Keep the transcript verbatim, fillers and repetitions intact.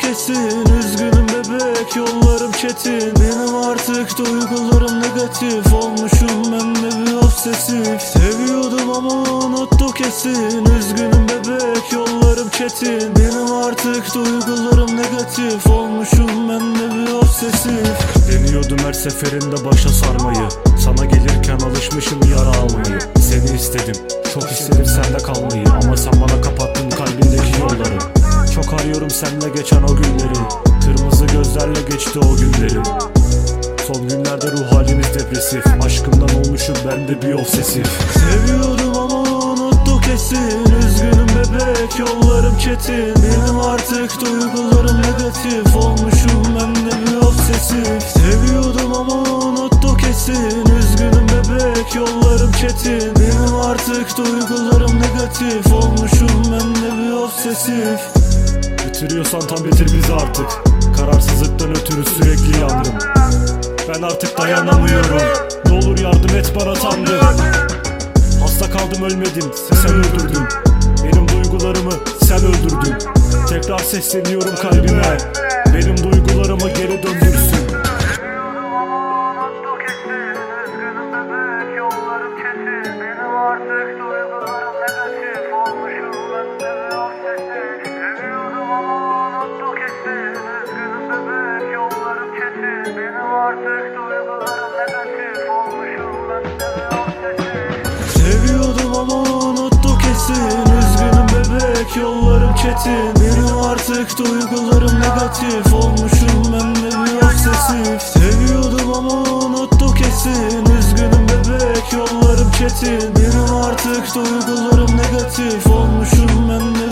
kesin. Üzgünüm bebek, yollarım çetin. Benim artık duygularım negatif. Olmuşum ben de bir obsesif. Seviyordum ama unuttu kesin. Üzgünüm bebek, yollarım çetin. Benim artık duygularım negatif. Olmuşum ben de bir obsesif. Deniyordum her seferinde başa sarmayı. Sana gelirken alışmışım yara almayı. Seni istedim, çok istedim sende kalmayı. Ama sen bana kapattın kalbindeki yolları. Çok arıyorum seninle geçen o günleri. Kırmızı gözlerle geçti o günlerim. Son günlerde ruh halimiz depresif. Aşkımdan olmuşum ben de bir obsesif. Seviyordum ama unuttu kesin. Üzgünüm bebek, yollarım çetin. Benim artık duygularım negatif. Olmuşum ben de bir obsesif. Seviyordum ama unuttu kesin. Üzgünüm bebek, yollarım çetin. Benim artık duygularım negatif. Olmuşum ben de bir obsesif. Bitiriyorsan tam bitir bizi artık. Kararsızlıktan ötürü sürekli yandım. Ben artık dayanamıyorum. Ne olur yardım et bana Tanrım. Hasta kaldım ölmedim, sen öldürdün. Benim duygularımı sen öldürdün. Tekrar sesleniyorum kalbime. Benim duygularımı geri döndürsün. Seviyordum ama unuttu kesin. Üzgünüm bebek, yollarım çetin. Benim artık duygularım negatif. Olmuşum ben de bir obsesif. Seviyordum ama unuttu kesin. Üzgünüm bebek, yollarım çetin. Benim artık duygularım negatif. Olmuşum ben de